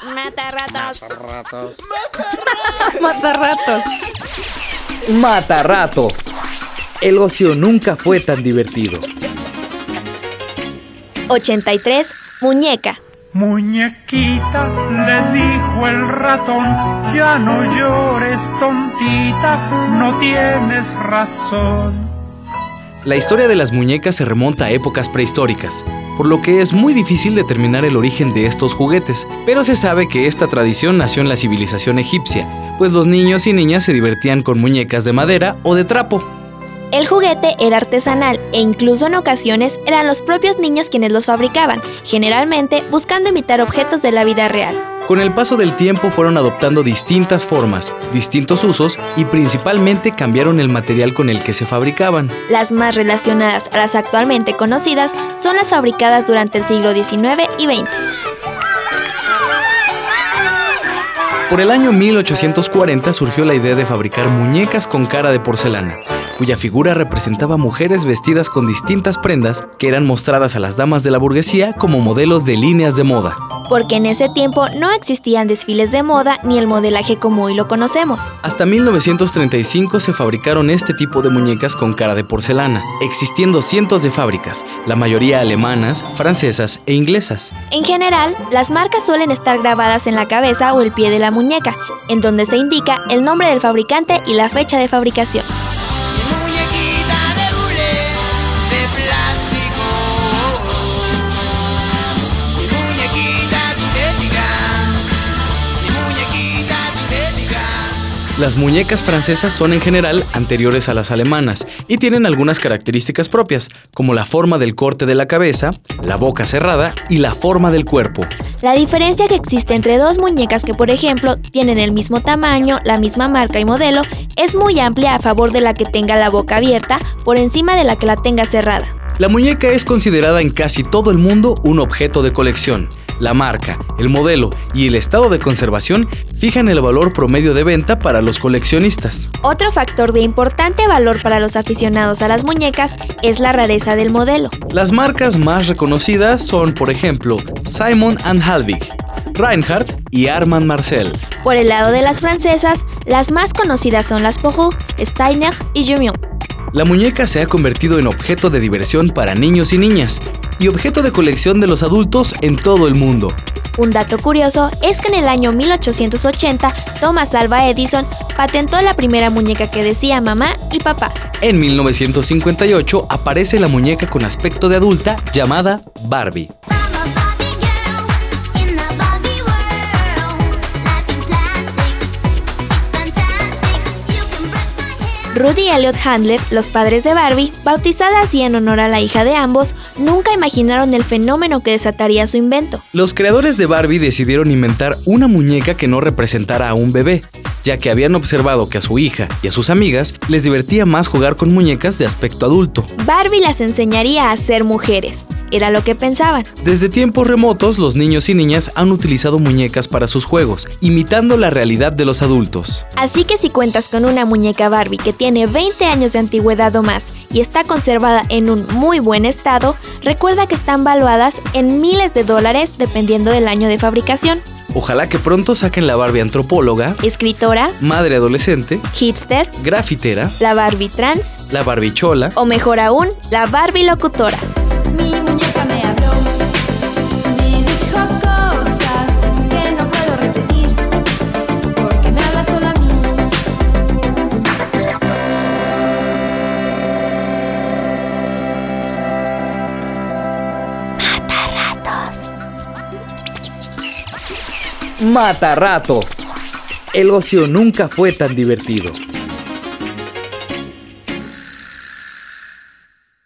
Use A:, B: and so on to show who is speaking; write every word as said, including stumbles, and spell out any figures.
A: Mata ratos.
B: Mata ratos.
C: Mata ratos. El ocio nunca fue tan divertido.
A: ochenta y tres. Muñeca.
D: Muñequita, le dijo el ratón, ya no llores, tontita, no tienes razón.
E: La historia de las muñecas se remonta a épocas prehistóricas, por lo que es muy difícil determinar el origen de estos juguetes, pero se sabe que esta tradición nació en la civilización egipcia, pues los niños y niñas se divertían con muñecas de madera o de trapo.
A: El juguete era artesanal e incluso en ocasiones eran los propios niños quienes los fabricaban, generalmente buscando imitar objetos de la vida real.
E: Con el paso del tiempo fueron adoptando distintas formas, distintos usos y principalmente cambiaron el material con el que se fabricaban.
A: Las más relacionadas a las actualmente conocidas son las fabricadas durante el siglo diecinueve y veinte.
E: Por el año mil ochocientos cuarenta surgió la idea de fabricar muñecas con cara de porcelana, cuya figura representaba mujeres vestidas con distintas prendas que eran mostradas a las damas de la burguesía como modelos de líneas de moda.
A: Porque en ese tiempo no existían desfiles de moda ni el modelaje como hoy lo conocemos.
E: Hasta mil novecientos treinta y cinco se fabricaron este tipo de muñecas con cara de porcelana, existiendo cientos de fábricas, la mayoría alemanas, francesas e inglesas.
A: En general, las marcas suelen estar grabadas en la cabeza o el pie de la muñeca, en donde se indica el nombre del fabricante y la fecha de fabricación.
E: Las muñecas francesas son en general anteriores a las alemanas y tienen algunas características propias, como la forma del corte de la cabeza, la boca cerrada y la forma del cuerpo.
A: La diferencia que existe entre dos muñecas que, por ejemplo, tienen el mismo tamaño, la misma marca y modelo, es muy amplia a favor de la que tenga la boca abierta por encima de la que la tenga cerrada.
E: La muñeca es considerada en casi todo el mundo un objeto de colección. La marca, el modelo y el estado de conservación fijan el valor promedio de venta para los coleccionistas.
A: Otro factor de importante valor para los aficionados a las muñecas es la rareza del modelo.
E: Las marcas más reconocidas son, por ejemplo, Simon and Halvig, Reinhardt y Armand Marcel.
A: Por el lado de las francesas, las más conocidas son las Porou, Steiner y Jumion.
E: La muñeca se ha convertido en objeto de diversión para niños y niñas y objeto de colección de los adultos en todo el mundo.
A: Un dato curioso es que en el año mil ochocientos ochenta, Thomas Alva Edison patentó la primera muñeca que decía mamá y papá.
E: En mil novecientos cincuenta y ocho aparece la muñeca con aspecto de adulta llamada Barbie.
A: Ruth y Elliot Handler, los padres de Barbie, bautizada así en honor a la hija de ambos, nunca imaginaron el fenómeno que desataría su invento.
E: Los creadores de Barbie decidieron inventar una muñeca que no representara a un bebé, ya que habían observado que a su hija y a sus amigas les divertía más jugar con muñecas de aspecto adulto.
A: Barbie las enseñaría a ser mujeres. Era lo que pensaban.
E: Desde tiempos remotos, los niños y niñas han utilizado muñecas para sus juegos, imitando la realidad de los adultos.
A: Así que si cuentas con una muñeca Barbie que tiene veinte años de antigüedad o más y está conservada en un muy buen estado, recuerda que están valuadas en miles de dólares dependiendo del año de fabricación.
E: Ojalá que pronto saquen la Barbie antropóloga,
A: escritora,
E: madre adolescente,
A: hipster,
E: grafitera,
A: la Barbie trans,
E: la Barbie chola
A: o mejor aún, la Barbie locutora.
B: Mi muñeca me habló, me dijo cosas que no puedo repetir, porque me habla solo a mí.
A: Mata ratos.
C: Mata ratos. El ocio nunca fue tan divertido.